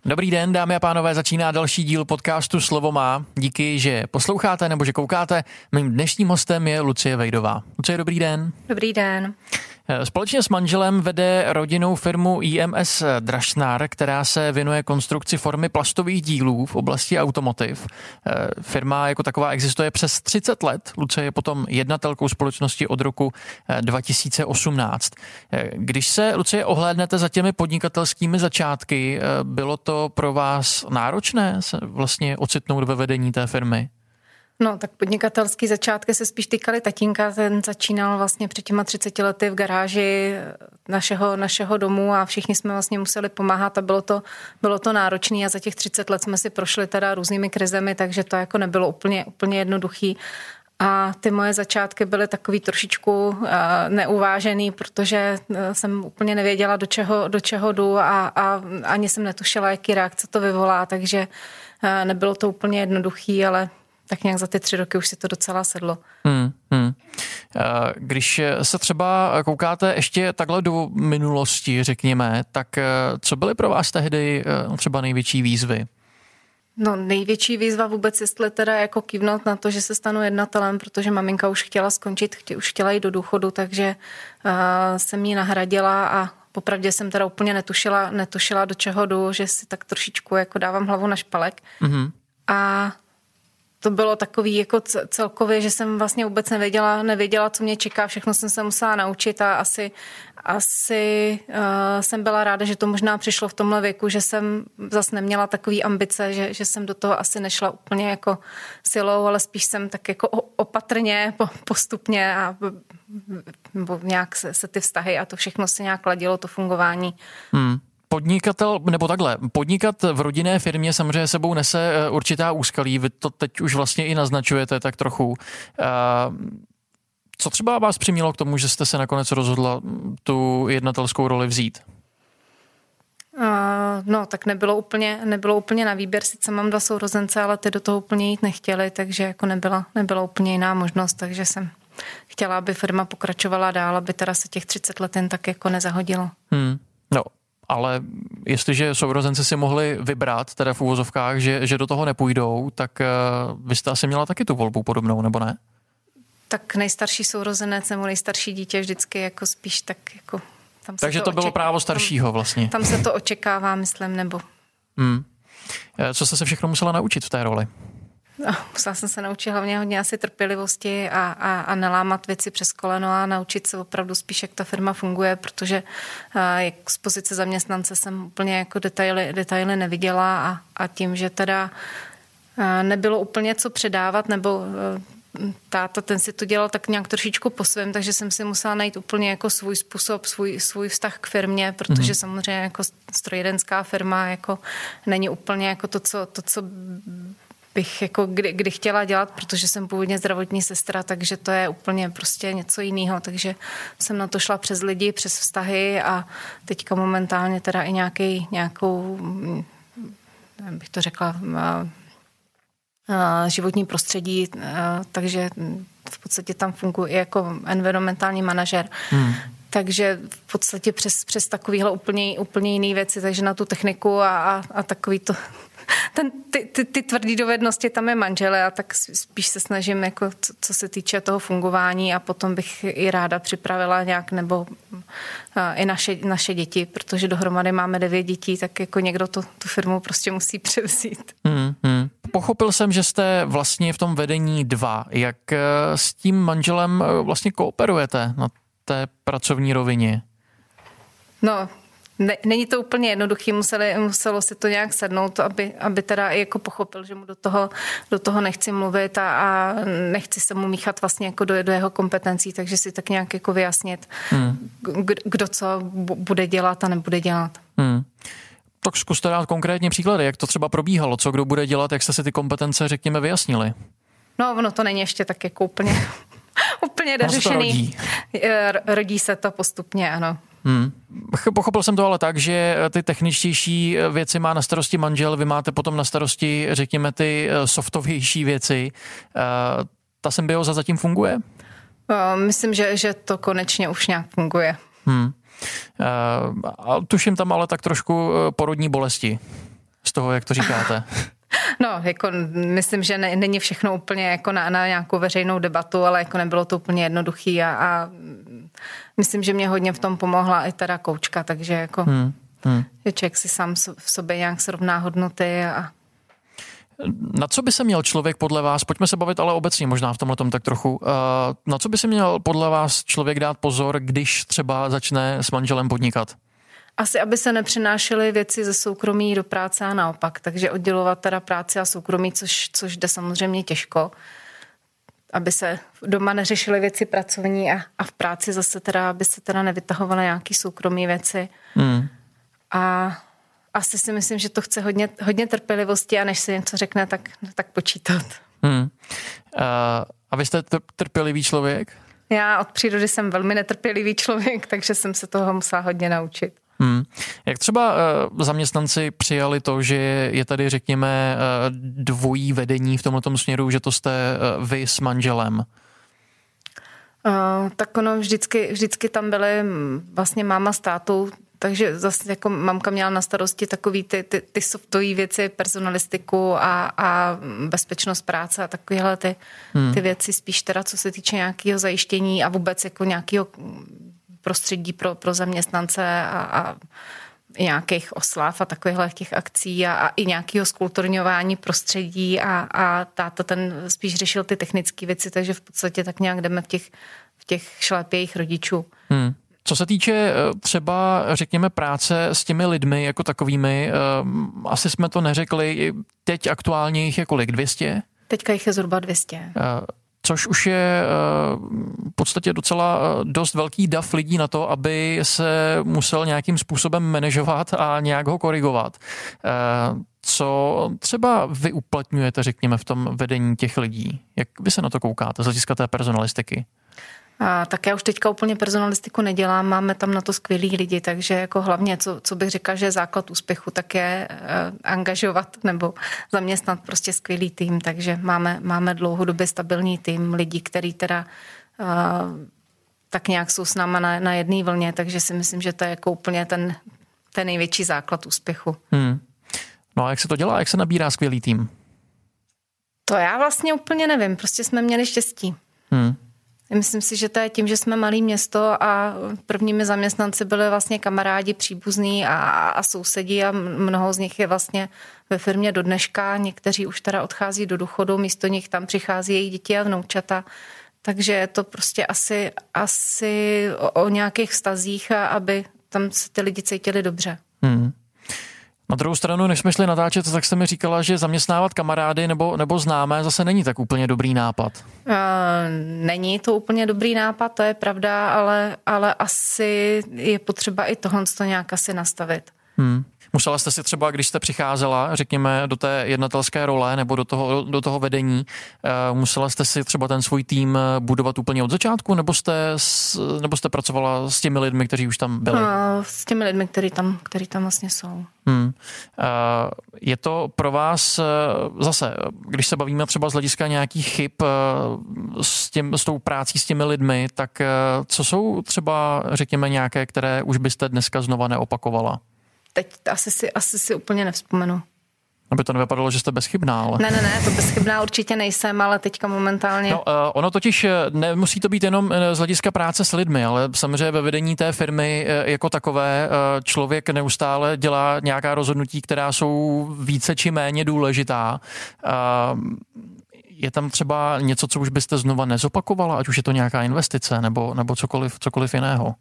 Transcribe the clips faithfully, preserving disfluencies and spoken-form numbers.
Dobrý den, dámy a pánové, začíná další díl podcastu Slovo má. Díky, že posloucháte nebo že koukáte. Mým dnešním hostem je Lucie Vejdová. Lucie, dobrý den. Dobrý den. Společně s manželem vede rodinnou firmu I M S Dražsnar, která se věnuje konstrukci formy plastových dílů v oblasti automotiv. Firma jako taková existuje přes třicet let. Lucie je potom jednatelkou společnosti od roku dva tisíce osmnáct. Když se, Lucie, ohlédnete za těmi podnikatelskými začátky, bylo to pro vás náročné se vlastně ocitnout ve vedení té firmy? No, tak podnikatelský začátky se spíš týkaly tatínka, ten začínal vlastně před těma třiceti lety v garáži našeho, našeho domu a všichni jsme vlastně museli pomáhat a bylo to, bylo to náročné a za těch třicet let jsme si prošli teda různými krizemi, takže to jako nebylo úplně, úplně jednoduchý. A ty moje začátky byly takový trošičku neuvážený, protože jsem úplně nevěděla, do čeho, do čeho jdu a, a ani jsem netušila, jaký reakce to vyvolá, takže nebylo to úplně jednoduchý, ale tak nějak za ty tři roky už si to docela sedlo. Hmm, hmm. Když se třeba koukáte ještě takhle do minulosti, řekněme, tak co byly pro vás tehdy třeba největší výzvy? No, největší výzva vůbec, jestli teda jako kývnout na to, že se stanu jednatelem, protože maminka už chtěla skončit, chtě, už chtěla jít do důchodu, takže uh, jsem ji nahradila a popravdě jsem teda úplně netušila, netušila, do čeho jdu, že si tak trošičku jako dávám hlavu na špalek. Mm-hmm. A to bylo takový jako celkově, že jsem vlastně vůbec nevěděla, nevěděla, co mě čeká, všechno jsem se musela naučit a asi, asi uh, jsem byla ráda, že to možná přišlo v tomhle věku, že jsem zase neměla takový ambice, že, že jsem do toho asi nešla úplně jako silou, ale spíš jsem tak jako opatrně, postupně a nebo nějak se, se ty vztahy a to všechno se nějak ladilo, to fungování. Hmm. Podnikatel, nebo takhle, podnikat v rodinné firmě samozřejmě sebou nese určitá úskalí, vy to teď už vlastně i naznačujete tak trochu. Co třeba vás přimělo k tomu, že jste se nakonec rozhodla tu jednatelskou roli vzít? Uh, no, tak nebylo úplně, nebylo úplně na výběr, sice mám dva sourozence, ale ty do toho úplně jít nechtěli, takže jako nebyla, nebyla úplně jiná možnost, takže jsem chtěla, aby firma pokračovala dál, aby teda se těch třicet let jen tak jako nezahodilo. Hmm, no. Ale jestliže sourozenci si mohli vybrat, teda v uvozovkách, že, že do toho nepůjdou, tak uh, vy jste asi měla taky tu volbu podobnou, nebo ne? Tak nejstarší sourozenec nebo nejstarší dítě vždycky jako spíš tak jako... Tam se Takže to, to bylo oček... právo staršího vlastně. Tam, tam se to očekává, myslím, nebo... Hmm. Co jste se všechno musela naučit v té roli? No, musela jsem se naučit hlavně hodně asi trpělivosti a, a, a nelámat věci přes koleno a naučit se opravdu spíš, jak ta firma funguje, protože jak z pozice zaměstnance jsem úplně jako detaily, detaily neviděla a, a tím, že teda nebylo úplně co předávat, nebo táta ten si to dělal tak nějak trošičku po svém, takže jsem si musela najít úplně jako svůj způsob, svůj, svůj vztah k firmě, protože mm-hmm. samozřejmě jako strojírenská firma jako není úplně jako to, co, to, co bych jako kdy, kdy chtěla dělat, protože jsem původně zdravotní sestra, takže to je úplně prostě něco jiného, takže jsem na to šla přes lidi, přes vztahy a teďka momentálně teda i nějaký, nějakou, bych to řekla, životní prostředí, takže v podstatě tam funguji i jako environmentální manažer. Hmm. Takže v podstatě přes, přes takovýhle úplně, úplně jiný věci, takže na tu techniku a, a, a takový to ten, ty, ty, ty tvrdý dovednosti tam je manžele a tak spíš se snažím, jako, co, co se týče toho fungování a potom bych i ráda připravila nějak, nebo a, i naše, naše děti, protože dohromady máme devět dětí, tak jako někdo to, tu firmu prostě musí převzít. Hmm, hmm. Pochopil jsem, že jste vlastně v tom vedení dva. Jak s tím manželem vlastně kooperujete na té pracovní rovině? No, Ne, není to úplně jednoduchý, museli, muselo si to nějak sednout, aby, aby teda jako pochopil, že mu do toho, do toho nechci mluvit a, a nechci se mu míchat vlastně jako do, do jeho kompetencí, takže si tak nějak jako vyjasnit, hmm. kdo co bude dělat a nebude dělat. Hmm. Tak zkuste dát konkrétně příklady, jak to třeba probíhalo, co kdo bude dělat, jak jste si ty kompetence, řekněme, vyjasnili. No, ono to není ještě tak jako úplně, úplně dořešený. Rodí. rodí se to postupně, ano. Hmm. Pochopil jsem to ale tak, že ty techničtější věci má na starosti manžel, vy máte potom na starosti, řekněme, ty softovější věci. Ta symbioza zatím funguje? Myslím, že, že to konečně už nějak funguje. Hmm. A tuším tam ale tak trošku porodní bolesti. z toho, jak to říkáte? No, jako myslím, že ne, není všechno úplně jako na, na nějakou veřejnou debatu, ale jako nebylo to úplně jednoduchý a, a myslím, že mě hodně v tom pomohla i teda koučka, takže jako hmm, hmm. že člověk si sám v sobě nějak srovná hodnoty a na co by se měl člověk podle vás, pojďme se bavit ale obecně možná v tomhletom tak trochu, na co by se měl podle vás člověk dát pozor, když třeba začne s manželem podnikat? Asi, aby se nepřinášely věci ze soukromí do práce a naopak, takže oddělovat teda práci a soukromí, což, což jde samozřejmě těžko, aby se doma neřešily věci pracovní a, a v práci zase teda, aby se teda nevytahovaly nějaký soukromí věci. Hmm. A asi si myslím, že to chce hodně, hodně trpělivosti a než se něco řekne, tak, tak počítat. Hmm. Uh, a vy jste trpělivý člověk? Já od přírody jsem velmi netrpělivý člověk, takže jsem se toho musela hodně naučit. Hmm. Jak třeba uh, zaměstnanci přijali to, že je tady, řekněme, uh, dvojí vedení v tomto směru, že to jste uh, vy s manželem? Uh, tak ono vždycky, vždycky tam byly vlastně máma s tátou, takže zase jako mamka měla na starosti takový ty, ty, ty softové věci, personalistiku a, a bezpečnost práce a takovéhle ty, hmm. ty věci spíš teda, co se týče nějakého zajištění a vůbec jako nějakého prostředí pro, pro zaměstnance a, a nějakých oslav a takovýchhle těch akcí a, a i nějakého skulturňování prostředí a, a táta ten spíš řešil ty technické věci, takže v podstatě tak nějak jdeme v těch, v těch šlépějích rodičů. Hmm. Co se týče třeba, řekněme, práce s těmi lidmi jako takovými, asi jsme to neřekli, teď aktuálně jich je kolik? dvě stě? Teďka jich je zhruba dvě stě. Což už je v podstatě docela dost velký dav lidí na to, aby se musel nějakým způsobem manažovat a nějak ho korigovat. Co třeba vy uplatňujete, řekněme, v tom vedení těch lidí? Jak vy se na to koukáte z hlediska té personalistiky? A tak já už teďka úplně personalistiku nedělám, máme tam na to skvělý lidi, takže jako hlavně, co, co bych řekla, že je základ úspěchu, tak je uh, angažovat nebo zaměstnat prostě skvělý tým, takže máme, máme dlouhodobě stabilní tým lidí, který teda uh, tak nějak jsou s náma na, na jedné vlně, takže si myslím, že to je jako úplně ten, ten největší základ úspěchu. Hmm. No a jak se to dělá, jak se nabírá skvělý tým? To já vlastně úplně nevím, prostě jsme měli štěstí. Hmm. Myslím si, že to je tím, že jsme malé město a prvními zaměstnanci byli vlastně kamarádi, příbuzní a, a sousedí a mnoho z nich je vlastně ve firmě do dneška. Někteří už teda odchází do důchodu, místo nich tam přichází jejich děti a vnoučata. Takže je to prostě asi, asi o, o nějakých vztazích, a aby tam se ty lidi cítili dobře. Hmm. Na druhou stranu, než jsme šli natáčet, tak jste mi říkala, že zaměstnávat kamarády nebo, nebo známé zase není tak úplně dobrý nápad. Uh, není to úplně dobrý nápad, to je pravda, ale, ale asi je potřeba i tohle to nějak asi nastavit. Hmm. Musela jste si třeba, když jste přicházela, řekněme, do té jednatelské role nebo do toho, do toho vedení, musela jste si třeba ten svůj tým budovat úplně od začátku, nebo jste, nebo jste pracovala s těmi lidmi, kteří už tam byli? S těmi lidmi, kteří tam, kteří tam vlastně jsou. Hmm. Je to pro vás zase, když se bavíme třeba z hlediska nějakých chyb s, těm, s tou prácí s těmi lidmi, tak co jsou třeba, řekněme, nějaké, které už byste dneska znova neopakovala? Teď asi si, asi si úplně nevzpomenu. Aby to nevypadalo, že jste bezchybná, ale... Ne, ne, ne, to bezchybná určitě nejsem, ale teďka momentálně... No, uh, ono totiž nemusí to být jenom z hlediska práce s lidmi, ale samozřejmě ve vedení té firmy jako takové uh, člověk neustále dělá nějaká rozhodnutí, která jsou více či méně důležitá. Uh, je tam třeba něco, co už byste znova nezopakovala, ať už je to nějaká investice nebo, nebo cokoliv, cokoliv jiného?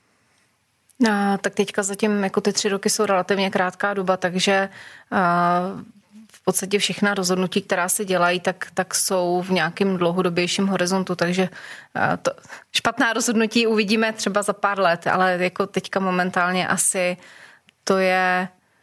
No, tak teďka zatím jako ty tři roky jsou relativně krátká doba, takže uh, v podstatě všechna rozhodnutí, která se dělají, tak, tak jsou v nějakém dlouhodobějším horizontu, takže uh, to špatná rozhodnutí uvidíme třeba za pár let, ale jako teďka momentálně asi to je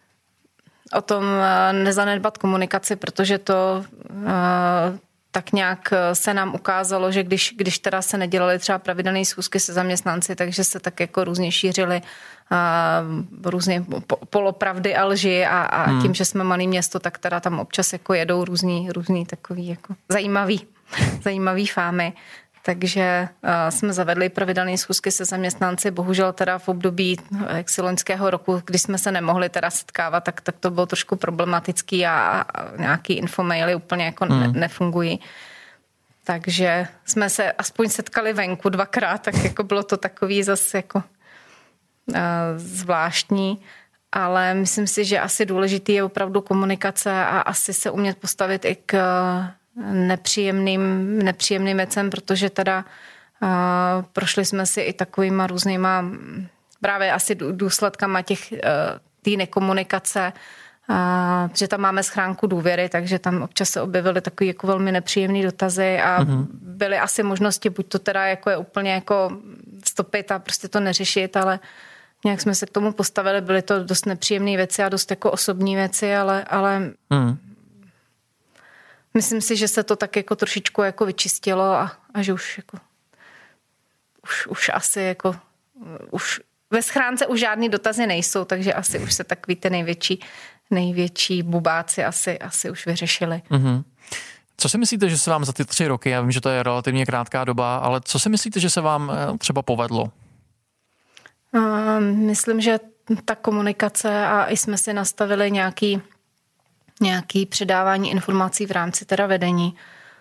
o tom uh, nezanedbat komunikaci, protože to uh, tak nějak se nám ukázalo, že když, když teda se nedělaly třeba pravidelné schůzky se zaměstnanci, takže se tak jako různě šířily uh, různě po, polopravdy a lži a, a hmm. tím, že jsme malé město, tak teda tam občas jako jedou různý, různý takový jako zajímavý, zajímavý fámy. takže uh, jsme zavedli pravidelné schůzky se zaměstnanci. Bohužel teda v období jaksi loňského roku, kdy jsme se nemohli teda setkávat, tak, tak to bylo trošku problematický a, a nějaký infomaily úplně jako hmm. ne, nefungují. Takže jsme se aspoň setkali venku dvakrát, tak jako bylo to takový zase jako uh, zvláštní. Ale myslím si, že asi důležitý je opravdu komunikace a asi se umět postavit i k nepříjemným, nepříjemným věcem, protože teda uh, prošli jsme si i takovýma různýma právě asi důsledkama těch uh, té nekomunikace, uh, protože tam máme schránku důvěry, takže tam občas se objevily takový jako velmi nepříjemný dotazy a mm-hmm. byly asi možnosti, buď to teda jako je úplně jako stopit a prostě to neřešit, ale nějak jsme se k tomu postavili, byly to dost nepříjemné věci a dost jako osobní věci, ale, ale mm. myslím si, že se to tak jako trošičku jako vyčistilo a, a že už jako už, už asi jako už ve schránce už žádný dotazy nejsou, takže asi už se takový ty největší, největší bubáci asi, asi už vyřešili. Mm-hmm. Co si myslíte, že se vám za ty tři roky, já vím, že to je relativně krátká doba, ale co si myslíte, že se vám třeba povedlo? Myslím, že ta komunikace a i jsme si nastavili nějaký, nějaký předávání informací v rámci teda vedení,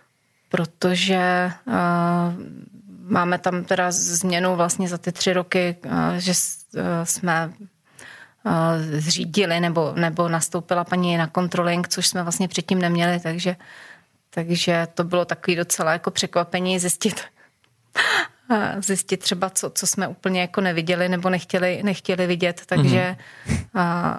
protože uh, máme tam teda změnu vlastně za ty tři roky, uh, že uh, jsme uh, zřídili nebo, nebo nastoupila paní na controlling, což jsme vlastně předtím neměli, takže, takže to bylo takový docela jako překvapení zjistit, zjistit třeba, co, co jsme úplně jako neviděli nebo nechtěli, nechtěli vidět, takže mm-hmm. a,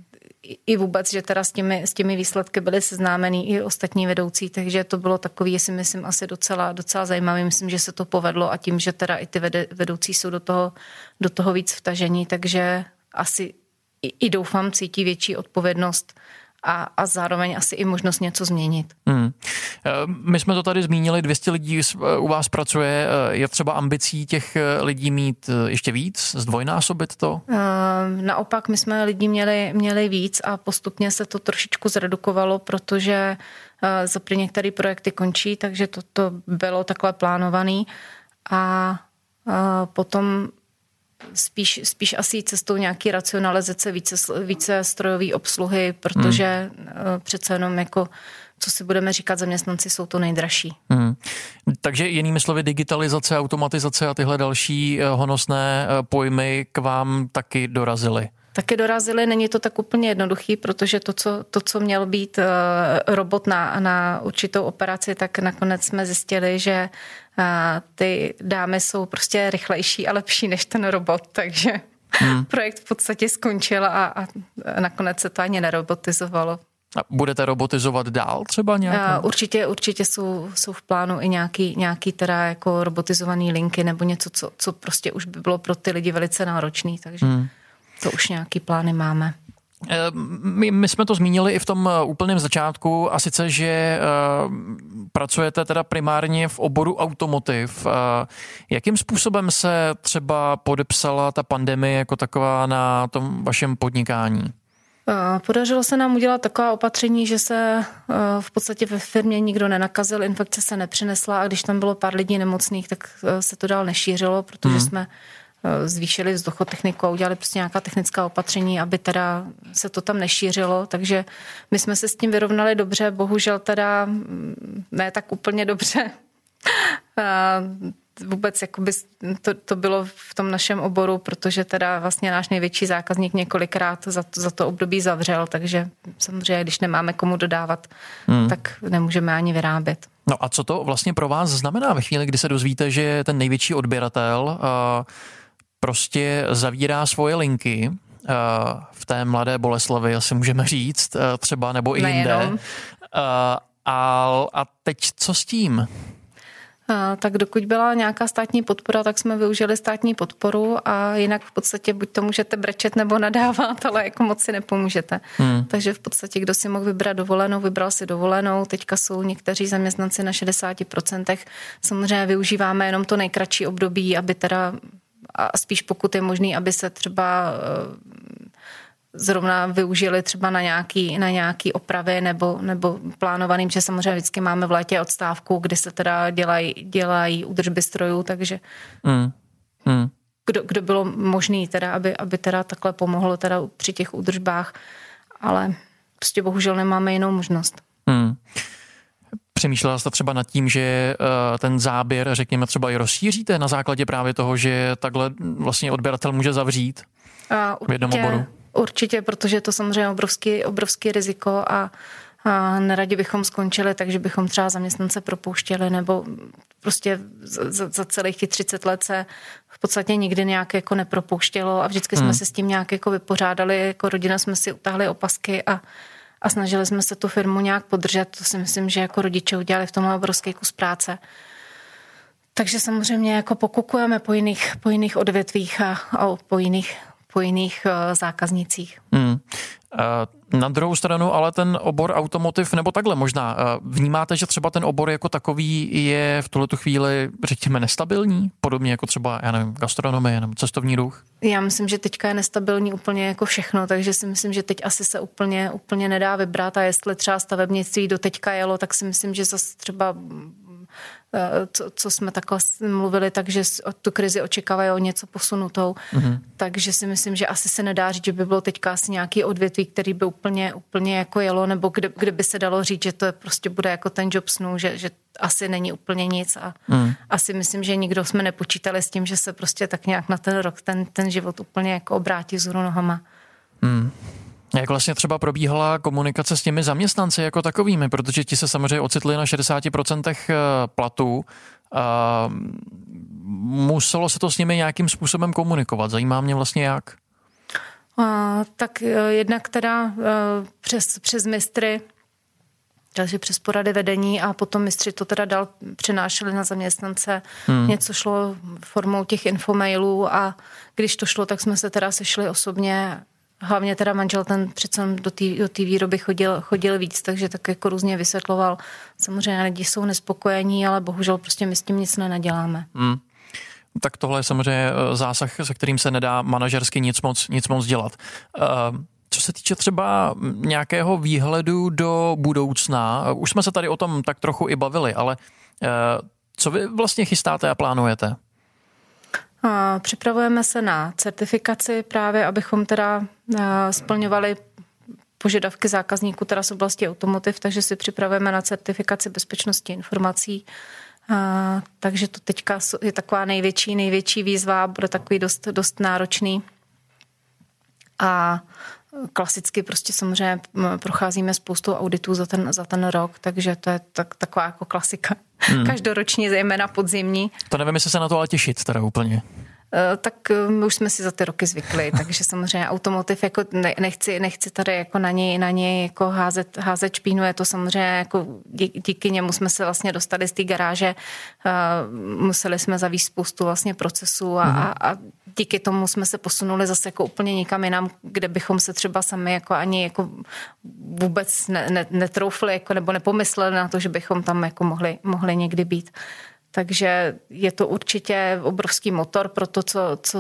i vůbec, že teda s těmi, s těmi výsledky byly seznámení i ostatní vedoucí, takže to bylo takový, jestli myslím, asi docela, docela zajímavý. Myslím, že se to povedlo a tím, že teda i ty vedoucí jsou do toho, do toho víc vtažení, takže asi i, i doufám cítí větší odpovědnost A, a zároveň asi i možnost něco změnit. Hmm. My jsme to tady zmínili, dvě stě lidí u vás pracuje. Je třeba ambicí těch lidí mít ještě víc, zdvojnásobit to? Naopak, my jsme lidí měli, měli víc a postupně se to trošičku zredukovalo, protože za prý některé projekty končí, takže to, to bylo takhle plánovaný. A potom Spíš, spíš asi cestou nějaký racionalizace, více, více strojové obsluhy, protože hmm. přece jenom jako, co si budeme říkat, zaměstnanci jsou to nejdražší. Hmm. Takže jinými slovy digitalizace, automatizace a tyhle další honosné pojmy k vám taky dorazily? Taky dorazily, není to tak úplně jednoduchý, protože to, co, to, co měl být robot na, na určitou operaci, tak nakonec jsme zjistili, že ty dámy jsou prostě rychlejší a lepší než ten robot, takže hmm. projekt v podstatě skončil a, a nakonec se to ani nerobotizovalo. A budete robotizovat dál třeba nějak? Určitě, určitě jsou, jsou v plánu i nějaký, nějaký teda jako robotizovaný linky nebo něco, co, co prostě už by bylo pro ty lidi velice náročný, takže hmm. to už nějaký plány máme. My, my jsme to zmínili i v tom úplném začátku, a sice, že uh, pracujete teda primárně v oboru automotiv. Uh, jakým způsobem se třeba podepsala ta pandemie jako taková na tom vašem podnikání? Podařilo se nám udělat taková opatření, že se v podstatě ve firmě nikdo nenakazil, infekce se nepřinesla a když tam bylo pár lidí nemocných, tak se to dál nešířilo, protože hmm. jsme zvýšili vzduchotechniku a udělali prostě nějaká technická opatření, aby teda se to tam nešířilo, takže my jsme se s tím vyrovnali dobře, bohužel teda ne tak úplně dobře. Vůbec jakoby to, to bylo v tom našem oboru, protože teda vlastně náš největší zákazník několikrát za to, za to období zavřel, takže samozřejmě, když nemáme komu dodávat, hmm. tak nemůžeme ani vyrábět. No a co to vlastně pro vás znamená ve chvíli, kdy se dozvíte, že ten největší odběratel uh, prostě zavírá svoje linky uh, v té Mladé Boleslavi, asi můžeme říct, uh, třeba nebo i jinde. Uh, a, a teď co s tím? A, tak dokud byla nějaká státní podpora, tak jsme využili státní podporu a jinak v podstatě buď to můžete brečet nebo nadávat, ale jako moc si nepomůžete. Hmm. Takže v podstatě kdo si mohl vybrat dovolenou, vybral si dovolenou. Teďka jsou někteří zaměstnanci na šedesát procent. Samozřejmě využíváme jenom to nejkratší období, aby teda a spíš pokud je možný, aby se třeba zrovna využili třeba na nějaký, na nějaký opravy nebo, nebo plánovaným, že samozřejmě vždycky máme v létě odstávku, kdy se teda dělají, dělají údržby strojů, takže mm. Mm. Kdo, kdo bylo možný teda, aby, aby teda takhle pomohlo teda při těch údržbách, ale prostě bohužel nemáme jinou možnost. Mm. Přemýšlela jste třeba nad tím, že ten záběr, řekněme, třeba i rozšíříte na základě právě toho, že takhle vlastně odběratel může zavřít v jednom oboru? Určitě, protože je to samozřejmě obrovský, obrovský riziko a, a neradi bychom skončili, takže bychom třeba zaměstnance propouštěli nebo prostě za, za celých těch třicet let se v podstatě nikdy nějak jako nepropouštělo a vždycky hmm. jsme se s tím nějak jako vypořádali, jako rodina jsme si utáhli opasky a a snažili jsme se tu firmu nějak podržet. To si myslím, že jako rodiče udělali v tomhle obrovský kus práce. Takže samozřejmě jako pokukujeme po jiných, po jiných odvětvích a, a po jiných, po jiných uh, zákaznicích. Hmm. Na druhou stranu ale ten obor automotiv, nebo takhle možná, vnímáte, že třeba ten obor jako takový je v tuhletu chvíli, řekněme, nestabilní? Podobně jako třeba, já nevím, gastronomie nebo cestovní ruch? Já myslím, že teďka je nestabilní úplně jako všechno, takže si myslím, že teď asi se úplně, úplně nedá vybrat a jestli třeba stavebnictví do teďka jelo, tak si myslím, že zase třeba Co, co jsme takhle mluvili, takže tu krizi očekávají o něco posunutou. Mm-hmm. Takže si myslím, že asi se nedá říct, že by bylo teďka asi nějaký odvětví, který by úplně, úplně jako jelo, nebo kde, kde by se dalo říct, že to je prostě bude jako ten job snů, že, že asi není úplně nic a mm. asi myslím, že nikdo jsme nepočítali s tím, že se prostě tak nějak na ten rok ten, ten život úplně jako obrátí vzhůru nohama. Mm. Jak vlastně třeba probíhala komunikace s těmi zaměstnanci jako takovými, protože ti se samozřejmě ocitli na šedesát procent platů. A muselo se to s nimi nějakým způsobem komunikovat. Zajímá mě vlastně jak? A, tak jednak teda přes, přes mistry, takže přes porady vedení a potom mistři to teda dál přenášeli na zaměstnance. Hmm. Něco šlo formou těch infomailů a když to šlo, tak jsme se teda sešli osobně. Hlavně teda manžel ten přece do té do té výroby chodil, chodil víc, takže tak jako různě vysvětloval. Samozřejmě lidi jsou nespokojení, ale bohužel prostě my s tím nic nenaděláme. Hmm. Tak tohle je samozřejmě zásah, se kterým se nedá manažersky nic moc, nic moc dělat. Co se týče třeba nějakého výhledu do budoucna, už jsme se tady o tom tak trochu i bavili, ale co vy vlastně chystáte a plánujete? Připravujeme se na certifikaci právě, abychom teda splňovali požadavky zákazníků teda z oblasti automotiv, takže si připravujeme na certifikaci bezpečnosti informací. Takže to teďka je taková největší, největší výzva, bude takový dost, dost náročný. A klasicky prostě samozřejmě procházíme spoustu auditů za ten, za ten rok, takže to je tak, taková jako klasika. Hmm. Každoroční, zejména podzimní. To nevím, jestli se na to ale těšit teda úplně. Tak my už jsme si za ty roky zvykli, takže samozřejmě automotiv jako nechci, nechci tady jako na něj, na něj jako házet, házet špínu, je to samozřejmě jako díky, díky němu jsme se vlastně dostali z té garáže, museli jsme zavíst spoustu vlastně procesů a, mm. a, a díky tomu jsme se posunuli zase jako úplně nikam jinam, kde bychom se třeba sami jako ani jako vůbec ne, ne, netroufli jako, nebo nepomysleli na to, že bychom tam jako mohli, mohli někdy být. Takže je to určitě obrovský motor pro to, co, co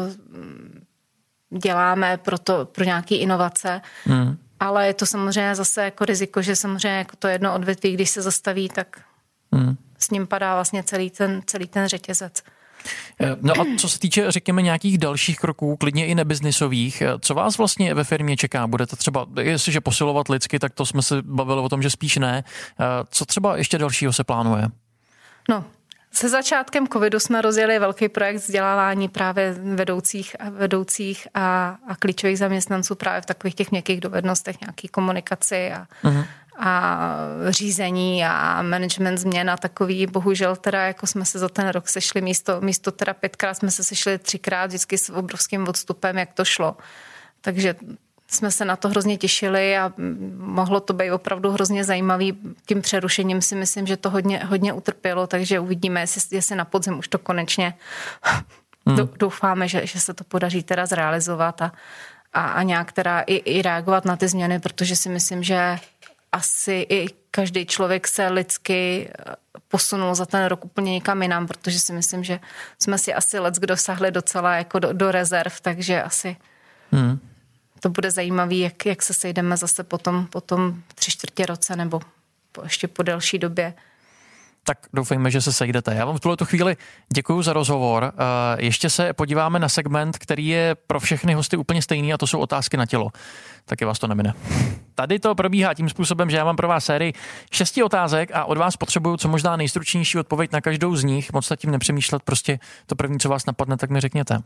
děláme, pro, to, pro nějaké inovace. Hmm. Ale je to samozřejmě zase jako riziko, že samozřejmě jako to jedno odvětví, když se zastaví, tak hmm. s ním padá vlastně celý ten, celý ten řetězec. No a co se týče, řekněme, nějakých dalších kroků, klidně i nebiznisových, co vás vlastně ve firmě čeká? Budete třeba, jestliže posilovat lidsky, tak to jsme se bavili o tom, že spíš ne. Co třeba ještě dalšího se plánuje? No, se začátkem covidu jsme rozjeli velký projekt vzdělávání právě vedoucích a vedoucích a, a klíčových zaměstnanců právě v takových těch měkkých dovednostech, nějaký komunikaci a, uh-huh. a řízení a management změn a takový. Bohužel teda jako jsme se za ten rok sešli místo, místo teda pětkrát jsme se sešli třikrát, vždycky s obrovským odstupem, jak to šlo. Takže jsme se na to hrozně těšili a mohlo to být opravdu hrozně zajímavý. Tím přerušením si myslím, že to hodně, hodně utrpělo, takže uvidíme, jestli, jestli na podzim už to konečně hmm. doufáme, že, že se to podaří teda zrealizovat a, a, a nějak teda i, i reagovat na ty změny, protože si myslím, že asi i každý člověk se lidsky posunul za ten rok úplně někam jinam, protože si myslím, že jsme si asi leckdo sahli docela jako do, do rezerv, takže asi hmm. to bude zajímavý, jak, jak se sejdeme zase potom, potom tři čtvrtě roce nebo po, ještě po delší době. Tak doufejme, že se sejdete. Já vám v tuhle chvíli děkuji za rozhovor. Ještě se podíváme na segment, který je pro všechny hosty úplně stejný, a to jsou otázky na tělo. Taky vás to nemine. Tady to probíhá tím způsobem, že já mám pro vás sérii šesti otázek a od vás potřebuju co možná nejstručnější odpověď na každou z nich. Moc nad tím nepřemýšlet, prostě to první, co vás napadne, tak mi řekněte.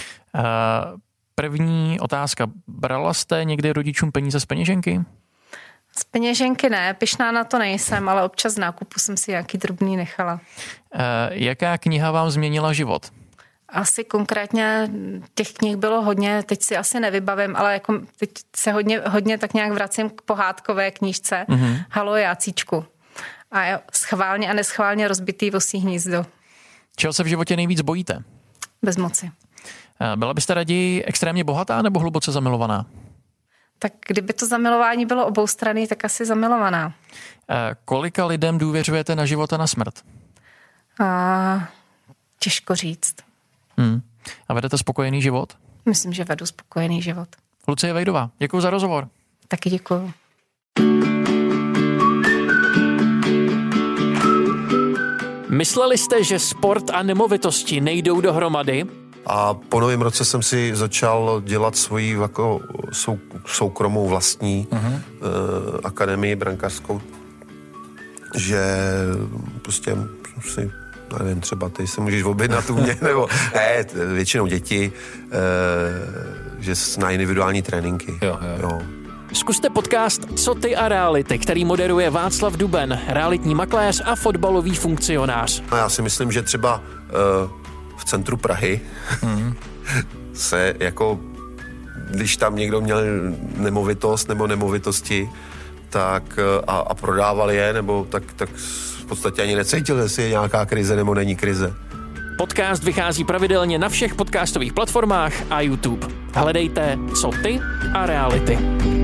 První otázka. Brala jste někdy rodičům peníze z peněženky? Z peněženky ne, pyšná na to nejsem, ale občas z nákupu jsem si nějaký drobný nechala. E, jaká kniha vám změnila život? Asi konkrétně těch knih bylo hodně, teď si asi nevybavím, ale jako teď se hodně, hodně tak nějak vracím k pohádkové knížce mm-hmm. Halo Jácíčku. A jo, schválně a neschválně rozbitý vosí hnízdo. Čeho se v životě nejvíc bojíte? Bezmoci. E, byla byste raději extrémně bohatá nebo hluboce zamilovaná? Tak kdyby to zamilování bylo oboustranný, tak asi zamilovaná. E, kolika lidem důvěřujete na život a na smrt? A, těžko říct. Hmm. A vedete spokojený život? Myslím, že vedu spokojený život. Lucie Vejdová, děkuji za rozhovor. Taky děkuji. Mysleli jste, že sport a nemovitosti nejdou dohromady? A po novém roce jsem si začal dělat svoji jako sou, soukromou vlastní uh-huh. uh, akademii brankářskou, že prostě si, nevím, třeba ty se můžeš objednat u mě, nebo ne, většinou děti, uh, že na individuální tréninky. Jo, jo. Jo. Zkuste podcast Co ty a reality, který moderuje Václav Duben, realitní makléř a fotbalový funkcionář. A já si myslím, že třeba uh, v centru Prahy mm. se jako, když tam někdo měl nemovitost nebo nemovitosti, tak a, a prodával je, nebo tak, tak v podstatě ani necítil, jestli je nějaká krize nebo není krize. Podcast vychází pravidelně na všech podcastových platformách a YouTube. Hledejte Co ty a reality.